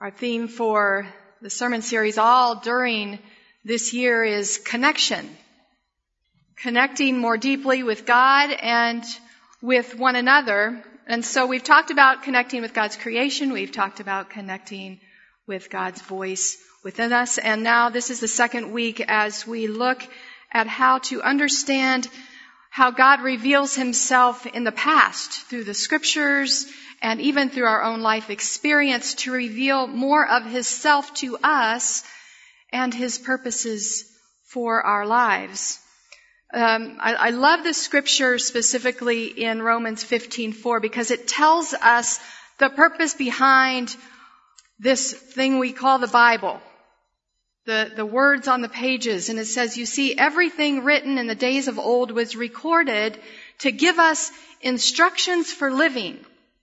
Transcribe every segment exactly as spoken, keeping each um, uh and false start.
Our theme for the sermon series all during this year is connection. Connecting more deeply with God and with one another. And so we've talked about connecting with God's creation. We've talked about connecting with God's voice within us. And now this is the second week as we look at how to understand how God reveals himself in the past through the scriptures and even through our own life experience to reveal more of his self to us and his purposes for our lives. Um, I, I love this scripture specifically in Romans fifteen four because it tells us the purpose behind this thing we call the Bible. The, the words on the pages. And it says, you see, everything written in the days of old was recorded to give us instructions for living.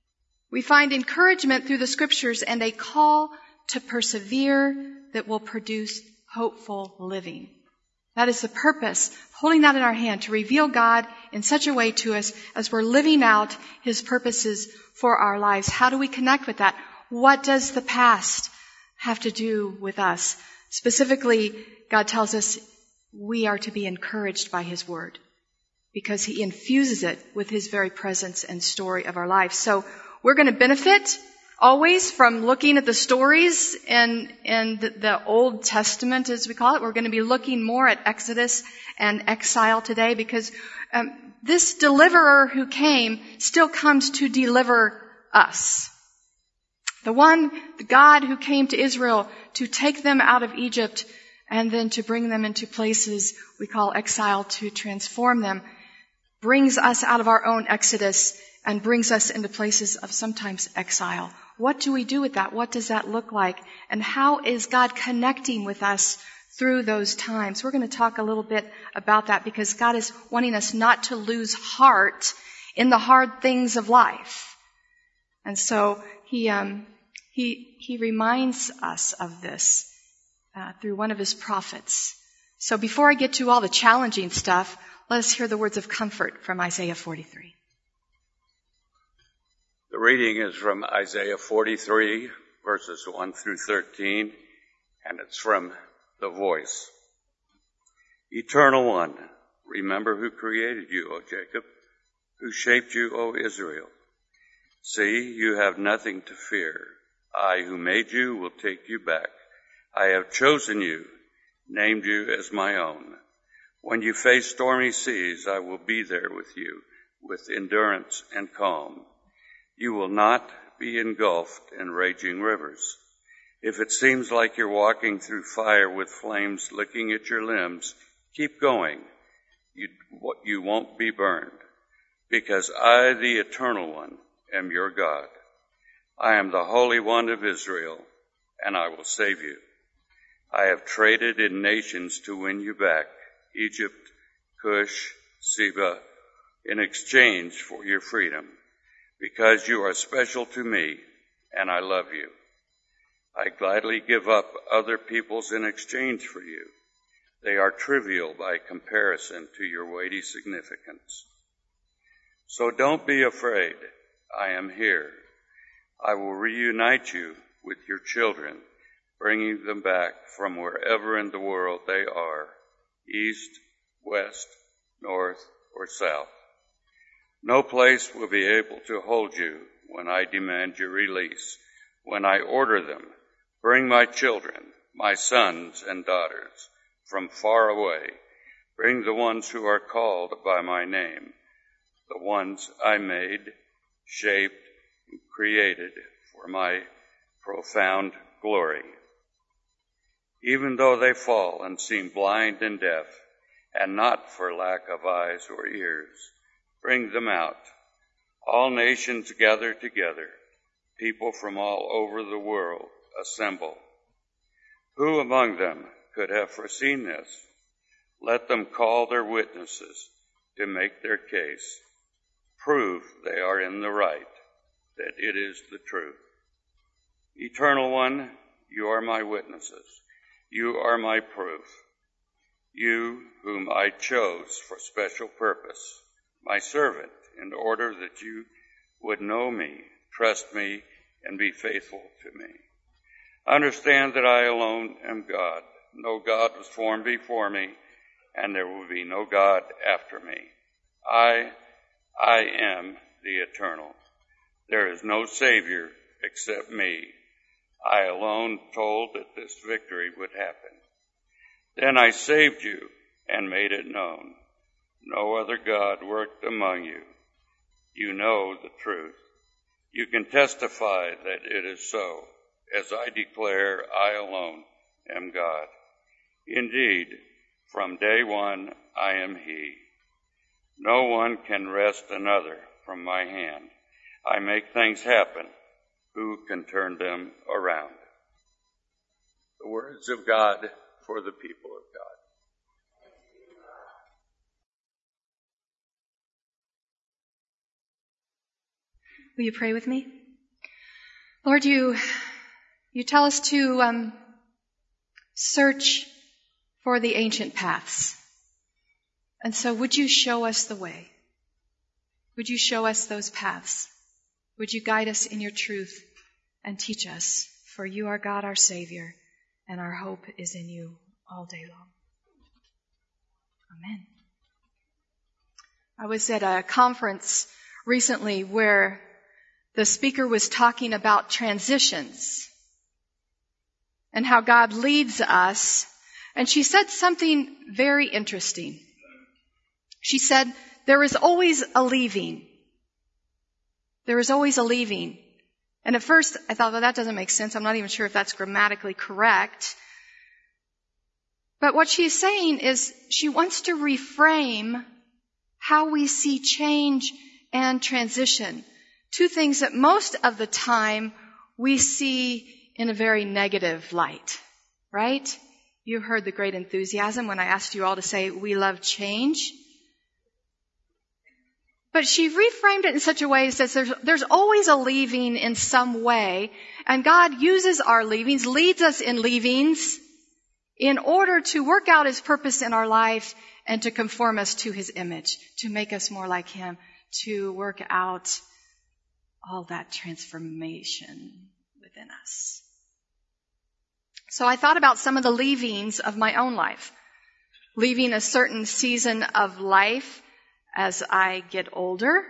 We find encouragement through the scriptures and a call to persevere that will produce hopeful living. That is the purpose, holding that in our hand, to reveal God in such a way to us as we're living out his purposes for our lives. How do we connect with that? What does the past have to do with us? Specifically, God tells us we are to be encouraged by his word because he infuses it with his very presence and story of our life. So we're going to benefit always from looking at the stories in, in the, the Old Testament, as we call it. We're going to be looking more at Exodus and exile today because um, this deliverer who came still comes to deliver us. The one, the God who came to Israel to take them out of Egypt and then to bring them into places we call exile, to transform them, brings us out of our own exodus and brings us into places of sometimes exile. What do we do with that? What does that look like? And how is God connecting with us through those times? We're going to talk a little bit about that because God is wanting us not to lose heart in the hard things of life. And so he um, he he reminds us of this uh, through one of his prophets. So before I get to all the challenging stuff, let us hear the words of comfort from Isaiah forty-three. The reading is from Isaiah forty-three, verses one through thirteen, and it's from The Voice. Eternal One, remember who created you, O Jacob, who shaped you, O Israel. See, you have nothing to fear. I who made you will take you back. I have chosen you, named you as my own. When you face stormy seas, I will be there with you, with endurance and calm. You will not be engulfed in raging rivers. If it seems like you're walking through fire with flames licking at your limbs, keep going. You, you won't be burned, because I, the Eternal One, am your God. I am the Holy One of Israel, and I will save you. I have traded in nations to win you back, Egypt, Cush, Seba, in exchange for your freedom, because you are special to me, and I love you. I gladly give up other peoples in exchange for you. They are trivial by comparison to your weighty significance. So don't be afraid. I am here. I will reunite you with your children, bringing them back from wherever in the world they are, east, west, north, or south. No place will be able to hold you when I demand your release, when I order them, bring my children, my sons and daughters, from far away. Bring the ones who are called by my name, the ones I made, shaped, and created for my profound glory. Even though they fall and seem blind and deaf, and not for lack of eyes or ears, bring them out. All nations gather together. People from all over the world assemble. Who among them could have foreseen this? Let them call their witnesses to make their case. Prove they are in the right, that it is the truth. Eternal One, you are my witnesses. You are my proof. You whom I chose for special purpose, my servant, in order that you would know me, trust me, and be faithful to me. Understand that I alone am God. No God was formed before me, and there will be no God after me. I, I am the eternal. There is no Savior except me. I alone told that this victory would happen. Then I saved you and made it known. No other God worked among you. You know the truth. You can testify that it is so, as I declare I alone am God. Indeed, from day one I am He. No one can wrest another from my hand. I make things happen. Who can turn them around? The words of God for the people of God. Will you pray with me? Lord, you, you tell us to um, search for the ancient paths. And so would you show us the way? Would you show us those paths? Would you guide us in your truth and teach us? For you are God, our Savior, and our hope is in you all day long. Amen. I was at a conference recently where the speaker was talking about transitions and how God leads us. And she said something very interesting. She said, there is always a leaving. There is always a leaving. And at first I thought, well, that doesn't make sense. I'm not even sure if that's grammatically correct. But what she's saying is she wants to reframe how we see change and transition. Two things that most of the time we see in a very negative light, right? You heard the great enthusiasm when I asked you all to say, we love change. But she reframed it in such a way that there's, there's always a leaving in some way, and God uses our leavings, leads us in leavings, in order to work out His purpose in our life and to conform us to His image, to make us more like Him, to work out all that transformation within us. So I thought about some of the leavings of my own life. Leaving a certain season of life as I get older.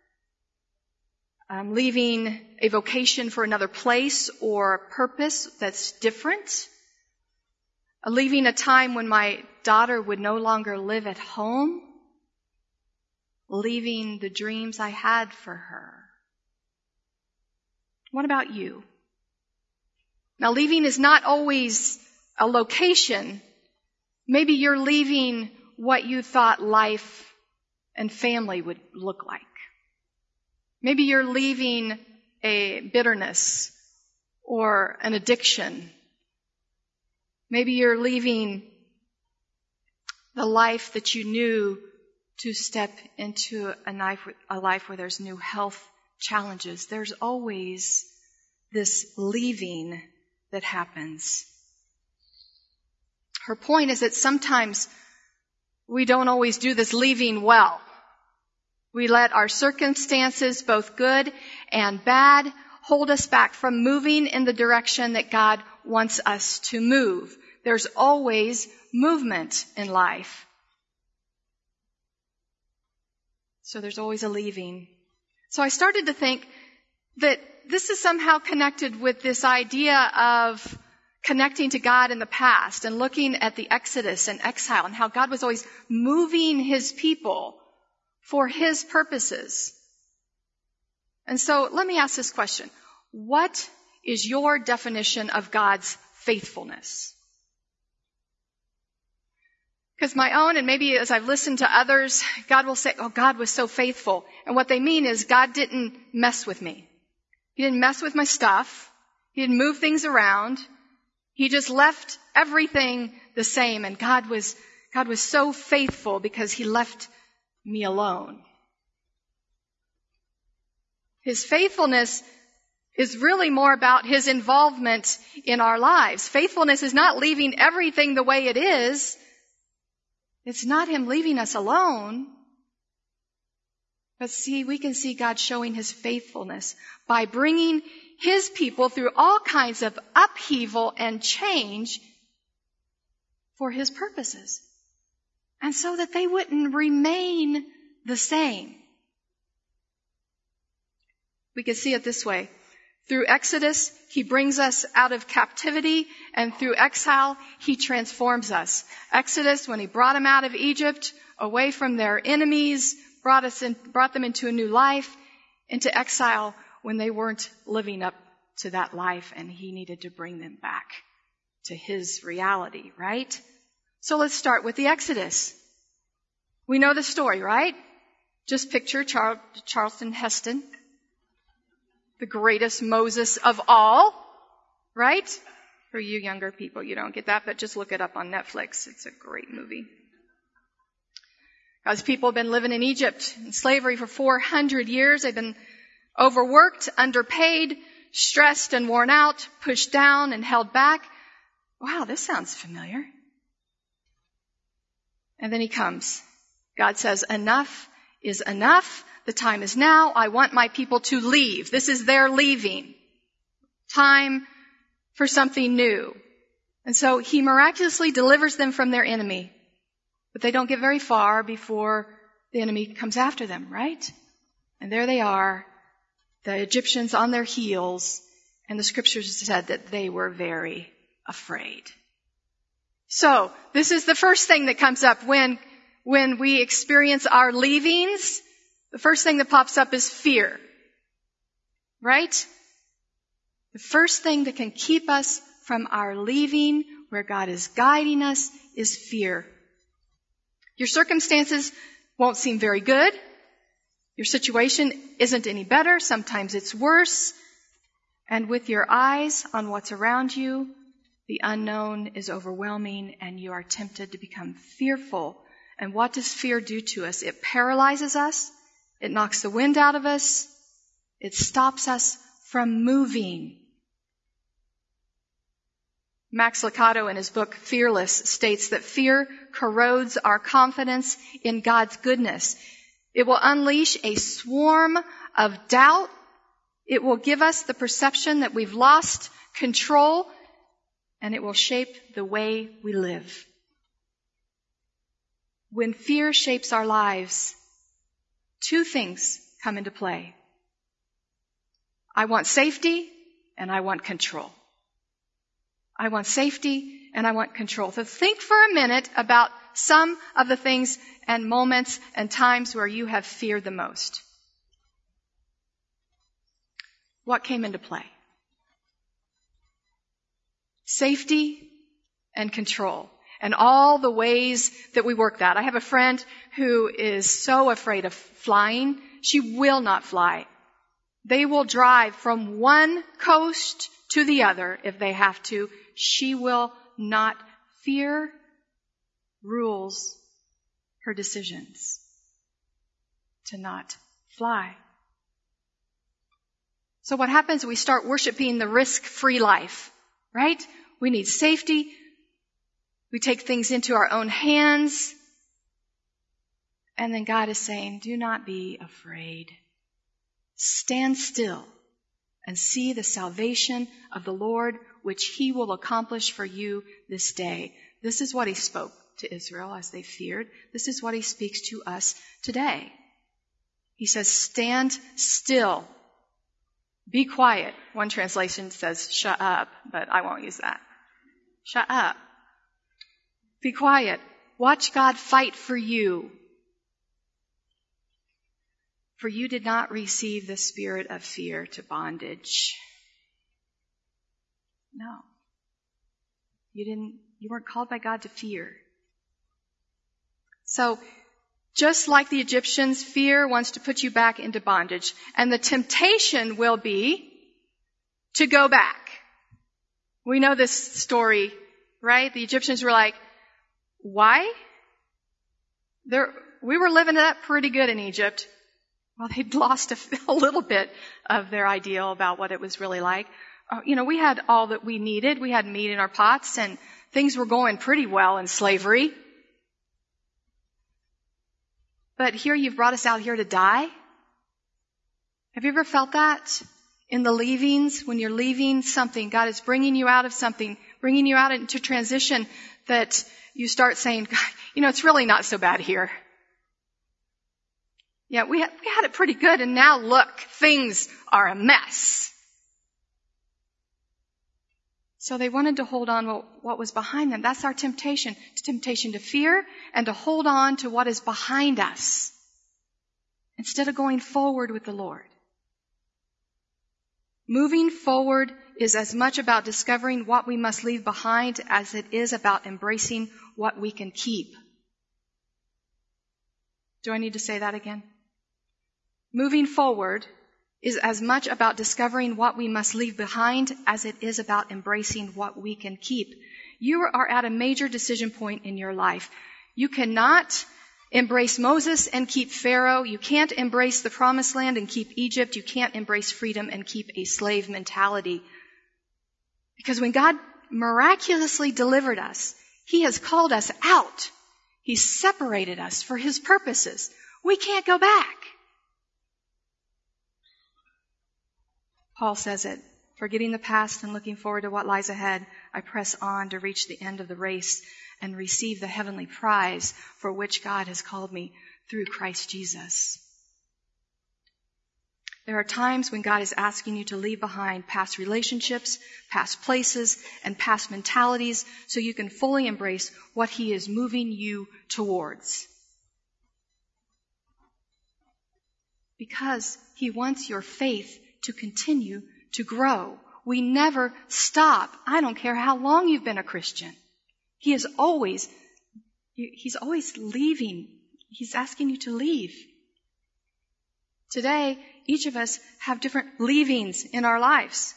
Um, leaving a vocation for another place or purpose that's different. Uh, leaving a time when my daughter would no longer live at home. Leaving the dreams I had for her. What about you? Now, leaving is not always a location. Maybe you're leaving what you thought life and family would look like. Maybe you're leaving a bitterness or an addiction. Maybe you're leaving the life that you knew to step into a life, a life where there's new health challenges. There's always this leaving that happens. Her point is that sometimes we don't always do this leaving well. We let our circumstances, both good and bad, hold us back from moving in the direction that God wants us to move. There's always movement in life. So there's always a leaving. So I started to think that this is somehow connected with this idea of connecting to God in the past and looking at the Exodus and exile and how God was always moving His people for His purposes. And so let me ask this question. What is your definition of God's faithfulness? Because my own, and maybe as I've listened to others, God will say, oh, God was so faithful. And what they mean is God didn't mess with me. He didn't mess with my stuff. He didn't move things around. He just left everything the same. And God was, God was so faithful because He left me alone. His faithfulness is really more about His involvement in our lives. Faithfulness is not leaving everything the way it is. It's not Him leaving us alone. But see, we can see God showing His faithfulness by bringing his people through all kinds of upheaval and change for his purposes. And so that they wouldn't remain the same. We could see it this way. Through Exodus, he brings us out of captivity, and through exile, he transforms us. Exodus, when he brought them out of Egypt, away from their enemies, brought us in, brought them into a new life. Into exile, when they weren't living up to that life, and he needed to bring them back to his reality, right? So let's start with the Exodus. We know the story, right? Just picture Char- Charlton Heston, the greatest Moses of all, right? For you younger people, you don't get that, but just look it up on Netflix. It's a great movie. God's people have been living in Egypt in slavery for four hundred years. They've been overworked, underpaid, stressed and worn out, pushed down and held back. Wow, this sounds familiar. And then he comes. God says, enough is enough. The time is now. I want my people to leave. This is their leaving. Time for something new. And so he miraculously delivers them from their enemy. But they don't get very far before the enemy comes after them, right? And there they are, the Egyptians on their heels, and the scriptures said that they were very afraid. So, this is the first thing that comes up when, when we experience our leavings. The first thing that pops up is fear. Right? The first thing that can keep us from our leaving, where God is guiding us, is fear. Your circumstances won't seem very good. Your situation isn't any better. Sometimes it's worse. And with your eyes on what's around you, the unknown is overwhelming and you are tempted to become fearful. And what does fear do to us? It paralyzes us. It knocks the wind out of us. It stops us from moving. Max Lucado, in his book Fearless, states that fear corrodes our confidence in God's goodness. It will unleash a swarm of doubt. It will give us the perception that we've lost control, and it will shape the way we live. When fear shapes our lives, two things come into play. I want safety, and I want control. I want safety and I want control. So think for a minute about some of the things and moments and times where you have feared the most. What came into play? Safety and control. And all the ways that we work that. I have a friend who is so afraid of flying. She will not fly. They will drive from one coast to the other if they have to. She will not. Fear rules her decisions to not fly. So what happens? We start worshiping the risk-free life, right? We need safety. We take things into our own hands. And then God is saying, do not be afraid. Stand still and see the salvation of the Lord, which he will accomplish for you this day. This is what he spoke to Israel as they feared. This is what he speaks to us today. He says, stand still. Be quiet. One translation says, shut up, but I won't use that. Shut up. Be quiet. Watch God fight for you. For you did not receive the spirit of fear to bondage. No. You didn't, you weren't called by God to fear. So, just like the Egyptians, fear wants to put you back into bondage. And the temptation will be to go back. We know this story, right? The Egyptians were like, why? They're, we were living it up pretty good in Egypt. Well, they'd lost a, a little bit of their ideal about what it was really like. Uh, you know, we had all that we needed. We had meat in our pots, and things were going pretty well in slavery. But here you've brought us out here to die. Have you ever felt that? in the leavings, when you're leaving something, God is bringing you out of something, bringing you out into transition, that you start saying, God, you know, it's really not so bad here. Yeah, we had, we had it pretty good, and now look, things are a mess. So they wanted to hold on to what was behind them. That's our temptation. It's temptation to fear and to hold on to what is behind us instead of going forward with the Lord. Moving forward is as much about discovering what we must leave behind as it is about embracing what we can keep. Do I need to say that again? Moving forward is as much about discovering what we must leave behind as it is about embracing what we can keep. You are at a major decision point in your life. You cannot embrace Moses and keep Pharaoh. You can't embrace the promised land and keep Egypt. You can't embrace freedom and keep a slave mentality. Because when God miraculously delivered us, He has called us out. He's separated us for His purposes. We can't go back. Paul says it, forgetting the past and looking forward to what lies ahead, I press on to reach the end of the race and receive the heavenly prize for which God has called me through Christ Jesus. There are times when God is asking you to leave behind past relationships, past places, and past mentalities so you can fully embrace what He is moving you towards. Because He wants your faith to continue to grow. We never stop. I don't care how long you've been a Christian. He is always, He's always leaving. He's asking you to leave. Today, each of us have different leavings in our lives.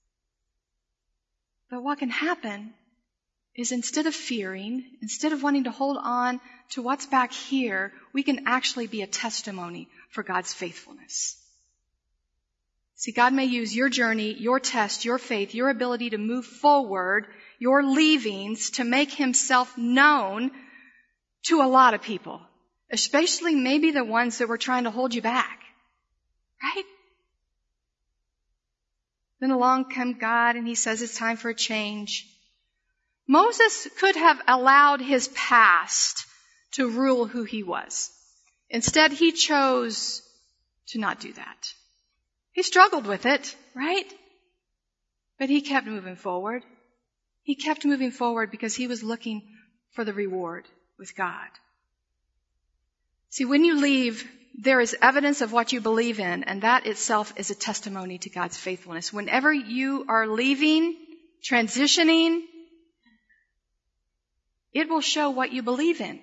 But what can happen is instead of fearing, instead of wanting to hold on to what's back here, we can actually be a testimony for God's faithfulness. See, God may use your journey, your test, your faith, your ability to move forward, your leavings to make Himself known to a lot of people, especially maybe the ones that were trying to hold you back. Right? Then along comes God and He says it's time for a change. Moses could have allowed his past to rule who he was. Instead, he chose to not do that. He struggled with it, right? But he kept moving forward. He kept moving forward because he was looking for the reward with God. See, when you leave, there is evidence of what you believe in, and that itself is a testimony to God's faithfulness. Whenever you are leaving, transitioning, it will show what you believe in.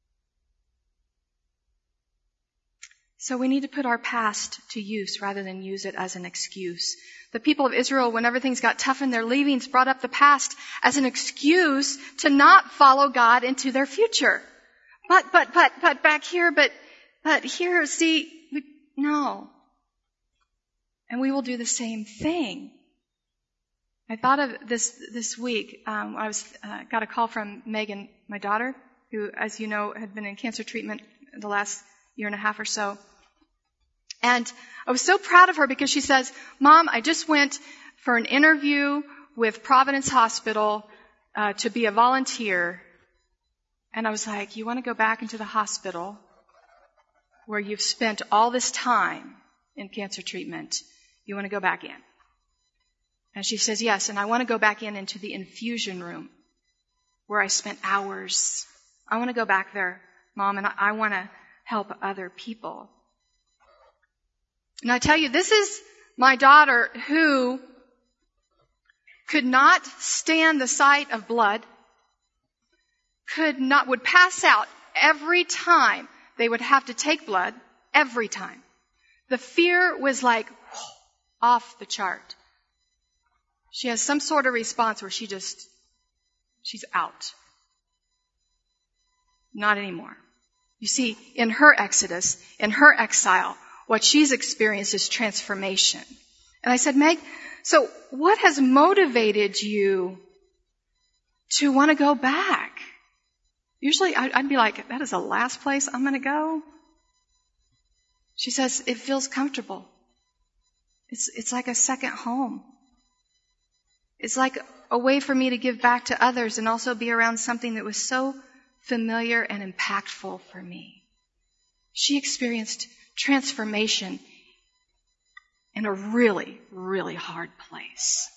So we need to put our past to use rather than use it as an excuse. The people of Israel, whenever things got tough in their leavings, brought up the past as an excuse to not follow God into their future. But, but, but, but back here, but, but here, see, we, no. And we will do the same thing. I thought of this this week. Um, I was uh, got a call from Megan, my daughter, who, as you know, had been in cancer treatment the last year and a half or so. And I was so proud of her because she says, Mom, I just went for an interview with Providence Hospital uh, to be a volunteer. And I was like, you want to go back into the hospital where you've spent all this time in cancer treatment? You want to go back in? And she says, yes, and I want to go back in into the infusion room where I spent hours. I want to go back there, Mom, and I, I want to help other people. And I tell you, this is my daughter who could not stand the sight of blood, could not, would pass out every time they would have to take blood, every time. The fear was like whoo, off the chart. She has some sort of response where she just, she's out. Not anymore. You see, in her exodus, in her exile, what she's experienced is transformation. And I said, Meg, so what has motivated you to want to go back? Usually I'd be like, that is the last place I'm going to go. She says, it feels comfortable. It's, it's like a second home. It's like a way for me to give back to others and also be around something that was so familiar and impactful for me. She experienced transformation in a really, really hard place.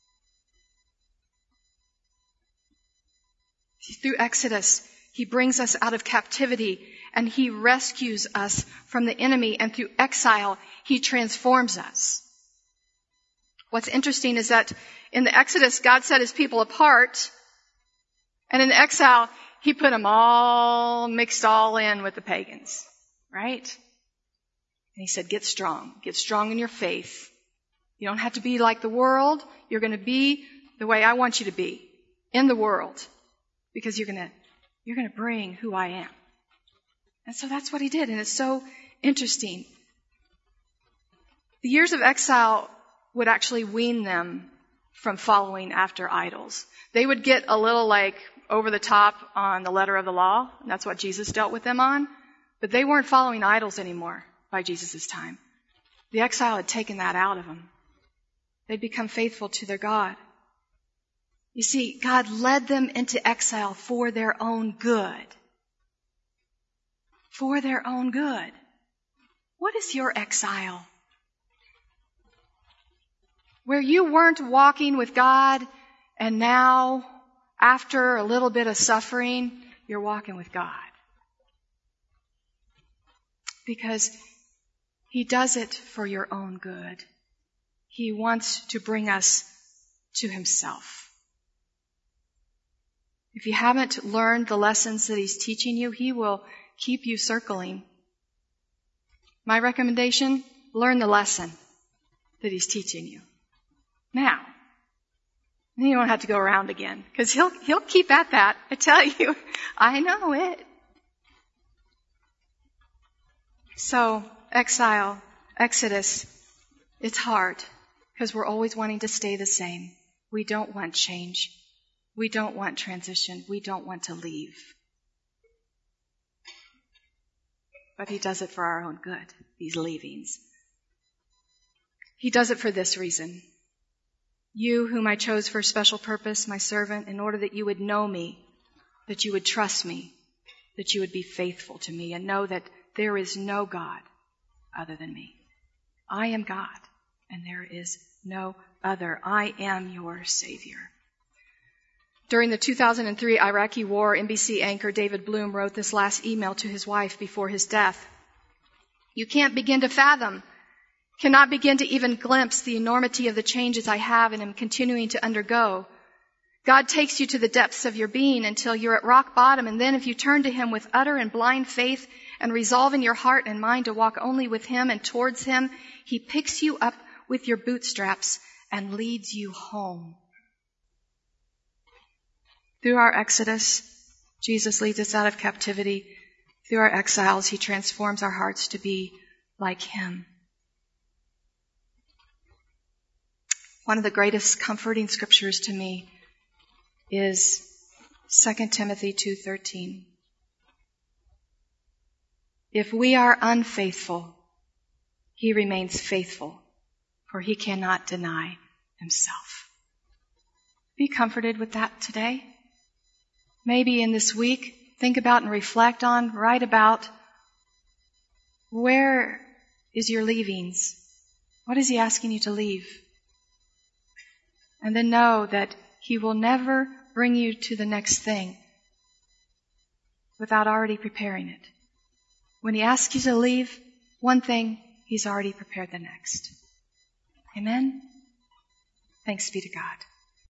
Through Exodus, He brings us out of captivity and He rescues us from the enemy. And through exile, He transforms us. What's interesting is that in the Exodus, God set His people apart. And in the exile, He put them all mixed all in with the pagans. Right? And He said, get strong. Get strong in your faith. You don't have to be like the world. You're going to be the way I want you to be in the world. Because you're going to, you're going to bring who I am. And so that's what He did. And it's so interesting. The years of exile would actually wean them from following after idols. They would get a little like over the top on the letter of the law. And that's what Jesus dealt with them on. But they weren't following idols anymore by Jesus' time. The exile had taken that out of them. They'd become faithful to their God. You see, God led them into exile for their own good. For their own good. What is your exile? Where you weren't walking with God and now, after a little bit of suffering, you're walking with God. Because He does it for your own good. He wants to bring us to Himself. If you haven't learned the lessons that He's teaching you, He will keep you circling. My recommendation, learn the lesson that He's teaching you. Now, then you don't have to go around again, because He'll, He'll keep at that. I tell you, I know it. So, exile, Exodus, it's hard, because we're always wanting to stay the same. We don't want change. We don't want transition. We don't want to leave. But He does it for our own good, these leavings. He does it for this reason. You, whom I chose for a special purpose, my servant, in order that you would know me, that you would trust me, that you would be faithful to me, and know that there is no God other than me. I am God, and there is no other. I am your Savior. During the two thousand three Iraqi war, N B C anchor David Bloom wrote this last email to his wife before his death. You can't begin to fathom, cannot begin to even glimpse the enormity of the changes I have and am continuing to undergo. God takes you to the depths of your being until you're at rock bottom, and then if you turn to Him with utter and blind faith and resolve in your heart and mind to walk only with Him and towards Him, He picks you up with your bootstraps and leads you home. Through our exodus, Jesus leads us out of captivity. Through our exiles, He transforms our hearts to be like Him. One of the greatest comforting scriptures to me is Second Timothy two thirteen. If we are unfaithful, He remains faithful, for He cannot deny Himself. Be comforted with that today. Maybe in this week, think about and reflect on, write about, where is your leavings? What is He asking you to leave? And then know that He will never bring you to the next thing without already preparing it. When He asks you to leave one thing, He's already prepared the next. Amen? Thanks be to God.